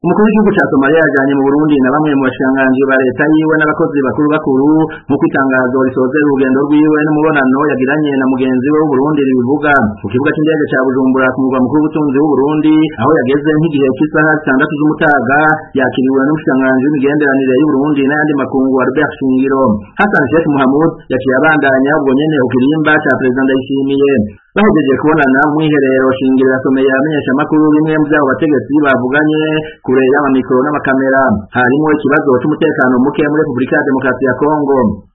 Umukuru w'igihugu ca Somalia yajanye mu Burundi na bamwe mu bashikiranganji ba leta yiwe n'abakozi bakuru nk'uko itangazo risozera urugendo rwiwe n'umubonano yagiranye na mugenzi we w'Uburundi ribivuga ku kibuga c'indege ca Bujumbura ku murwa mukuru w'ubutunzi w'Uburundi aho yageze nk'igihe cy'isaha 6 z'umutaga yakiriwe n'umushikiranganji w'imigenderanire y'Uburundi n'ayandi makungu Albert Shingiro. Hassan Sheikh Mohamud yaciye abandanya ubwo nyene ku kirimba ca President Ndayishimiye. Bahejeje kubonana mwiherero Shingiro yasomeye amenyesha makuru bimwe mu byabo bategetsi bavuganye kure y'amamikro n'amakamera harimo ikibazo cy'umutekano muke muri Republika ya Demokarasi ya Kongo.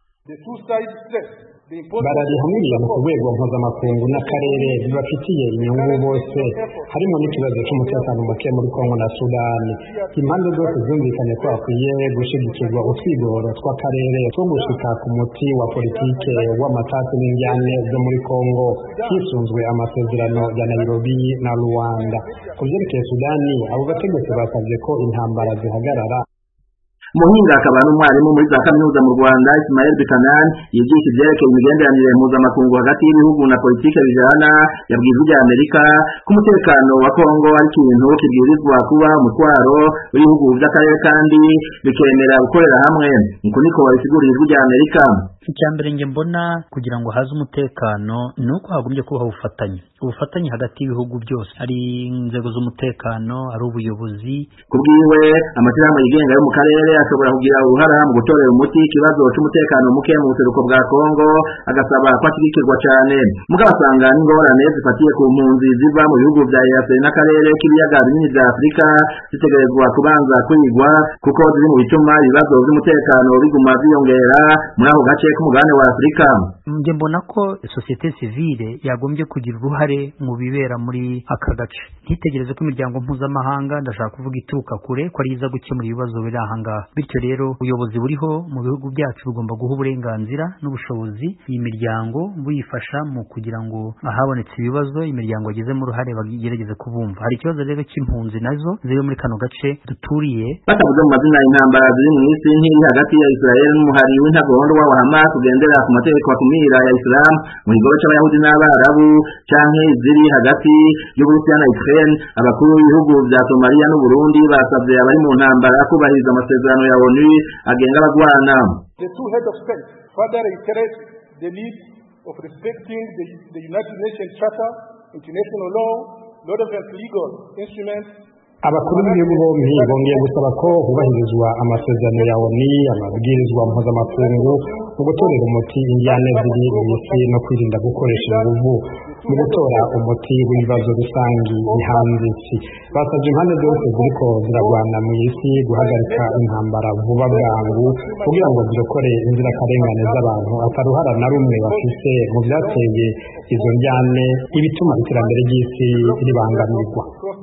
Bararihamiriye mu rwego mpuzamakungu n'akarere bibafitiye inyungu bose harimo n'ikibazo cy'umutekano muke muri Kongo na Sudani. Impande zose zumvikanye ko akwiye gushigikirwa utwigoro tw'akarere two gushika ku muti wa politike w'amatati n'injyane zo muri Kongo hisunzwe amasezerano ya Nairobi na Rwanda. Ku vyerekeye Sudani abo bategetsi basabye ko intambara zihagarara. Muhinga akaba n'umwarimu muri za kaminuza mu Rwanda Ismail Bikanan yigisha ivyerekeye imigenderanire mpuzamakungu hagati y'ibihugu na politike bijana yabwiye ijwi Amerika ko umutekano wa Kongo ari ikintu kibwirizwa kuba umutwaro w'ibihugu vy'akarere kandi bikemera gukorera hamwe. Niko niko babisigurira ijwi Amerika. Icyambere nge mbona kugira ngo haze umutekano nuko hagombye kubaho ubufatanye hagati y'ibihugu byose ari inzego z'umutekano ari ubuyobozi. Kubwiwe amashyirahamwe yigenga yo mu karere ashobora kugira uruhara mu gutorera umuti ikibazo cy'umutekano muke mu buseruko bwa Kongo agasaba ko ashigikirwa cyane. Mugabo asanga n'ingorane zifatiye ku mpunzi ziva mu bihugu bya EAC n'akarere k'ibiyaga binini bya Afrika zitegerezwa kubanza kwigwa kuko ziri mu bituma ibibazo by'umutekano biguma byiyongera muri ako gace k'umugabane wa Afrika. Nge mbona ko societe civile yagombye kugira uruhare mu bibera muri aka gace, ntitegereze ko imiryango mpuzamahanga ndashaka kuvuga ituruka kure ko ari iza gukemura ibibazo biri ahangaha. Bityo rero ubuyobozi buriho mu bihugu byacu bugomba guha uburenganzira n'ubushobozi iyi miryango buyifasha mu kugira ngo ahabonetse ibibazo imiryango yagezemo uruhare bagerageze kubumva. Hari ikibazo rero cy'impunzi nazo ziri muri kano gace duturiye batavuze mu mazina y'intambara ziri mu isi nk'iri hagati ya Israel n'umuhari w'intagondwa wa Hamas kugendera ku mategeko akumira ya Islam mu gihugu cy'Abayahudi n'Abarabu canke ziri hagati y'Uburusiya na Ukraine. Abakuru b'ibihugu bya Somalia n'u Burundi basabye abari mu ntambara kubahiriza amasezerano ya ONU agenga abagwana. The two heads of state further reiterate the need of respecting the United Nations Charter, international law, relevant legal instruments. Abakuru b'ibihugu bombi bongeye gusaba ko hubahirizwa amasezerano ya ONU amabwirizwa mpuzamakungu mu gutorera umuti injyane ziri mu isi no kwirinda gukoresha inguvu mu gutora umuti w'ibibazo rusangi bihanze isi. Basabye impande zose ziriko ziragwana mu isi guhagarika intambara vuba bwangu kugira ngo zirokore inzirakarengane z'abantu ataruhara na rumwe bafise mu vyateye izo njyane ibituma iterambere ry'isi ribangamirwa.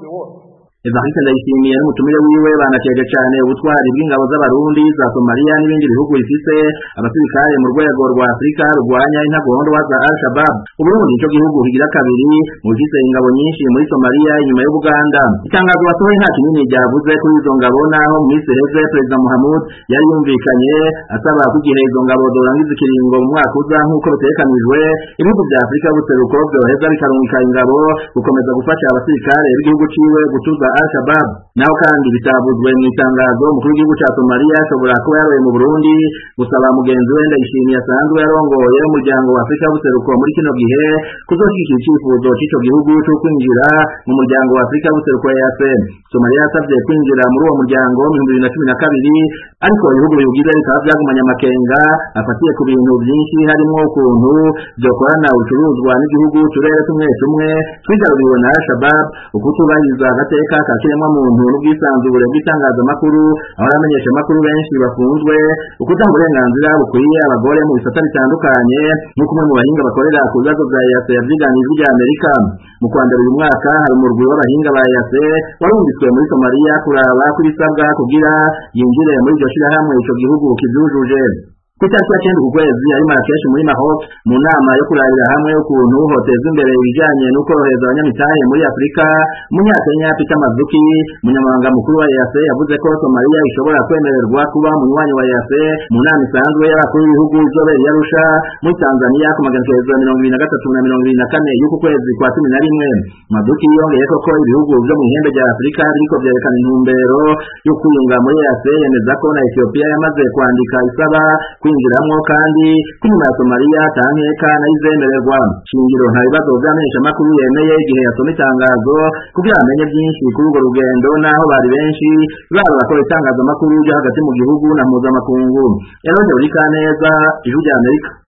Evariste Ndayishimiye n'umutumire wiwe banateje cyane ubutwari bw'ingabo z'abarundi za Somalia n'ibindi bihugu bifise abasirikare mu rwego rwa Afrika rurwanya intagondwa za Al-Shabaab. Uburundi cyo gihugu kigira kabiri mu bifise ingabo nyinshi muri Somalia inyuma y'Uganda. Itangazo batoye nta kinini ryavuze kuri izo ngabo naho Minisitiri Perezida Mohamud yari yumvikanye asaba kugira izo ngabo zorangiza ikiringo mu mwaka uza nk'uko bitekanijwe. Ibihugu bya Afrika buseruko byoheza bikarungika ingabo gukomeza gufasha abasirikare b'igihugu ciwe gutuza Al-Shabaab. Naho kandi bitavuzwe mu itangazo umukuru w'igihugu ca Somalia ashobora kuba yaroye mu Burundi gusaba mugenzi we Ndayishimiye asanzwe yarongoye umuryango wa Afrika buseruko muri kino gihe kuzoshigikira icyifuzo cy'ico gihugu cyo kwinjira mu muryango wa Afrika buseruko EAC. Somalia yasabye kwinjira muri uwo muryango mu 2012 ariko ibihugu biwugize bikaba byagumanya amakenga afatiye ku bintu byinshi harimo ukuntu byokorana ubucuruzwa n'igihugu turere tumwe twigaruriwe na Al-Shabaab, ukutubahiriza agateka kakiremwa muntu n'ubwisanzure bw'itangazamakuru aho abamenyesha amakuru benshi bafunzwe, ukutanga uburenganzira bukwiye abagore mu bisata bitandukanye nk'uko umwe mu bahinga bakorera ku bibazo bya EAC yavyiganije ijwi Amerika. Mu kwandara uyu mwaka hari umurwi w'abahinga ba EAC warungitswe muri Somalia kuraba ko ibisabwa kugira yinjire muri iryo shirahamwe ico gihugu kivyujuje. Kutariki ya 9 ukwezi ari Marrakesh muri Maroc mu nama yo kurabira hamwe ukuntu hoteza imbere ibijanye no korohereza abanyamitahe muri Afrika. Munyakenya Peter Mazuki munyamabanga mukuru wa EAC yavuze ko Somalia ishobora kwemererwa kuba umunywanyi wa EAC mu nama isanzwe y'abakuru b'ibihugu izobera i Arusha muri Tanzania ku magenekerezo ya 23 na 24 y'uku kwezi kwa 11. Mazuki yongeye ko ibihugu byo mu ihembe rya Afrika biriko vyerekana intumbero yo kwiyunga muri EAC, yemeza ko na Ethiopia yamaze kwandika isaba kwinjiramwo kandi kunyuma ya Somalia tankeka na izemererwa. Shingiro nta bibazo vyamenyesha makuru yemeye igihe yasoma itangazo kugira amenye byinshi kuri urwo rugendo naho bari benshi baba bakora itangazo makuru yo hagati mu gihugu na mpuzamakungu. Eroje uri kaneza Ijwi rya Amerika.